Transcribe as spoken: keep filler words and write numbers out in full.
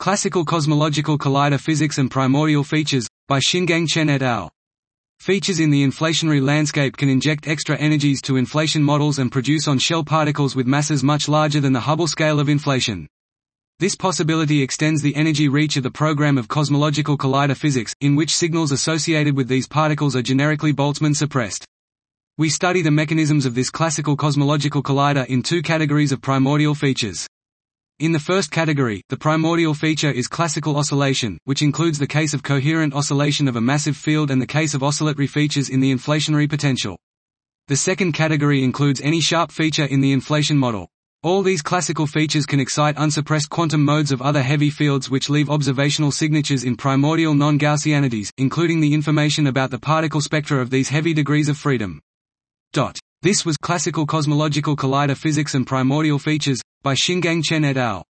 Classical Cosmological Collider Physics and Primordial Features, by Xingang Chen et al. Features in the inflationary landscape can inject extra energies to inflation models and produce on-shell particles with masses much larger than the Hubble scale of inflation. This possibility extends the energy reach of the program of cosmological collider physics, in which signals associated with these particles are generically Boltzmann suppressed. We study the mechanisms of this classical cosmological collider in two categories of primordial features. In the first category, the primordial feature is classical oscillation, which includes the case of coherent oscillation of a massive field and the case of oscillatory features in the inflationary potential. The second category includes any sharp feature in the inflation model. All these classical features can excite unsuppressed quantum modes of other heavy fields which leave observational signatures in primordial non-Gaussianities, including the information about the particle spectra of these heavy degrees of freedom. This was Classical Cosmological Collider Physics and Primordial Features, by Xingang Chen et al.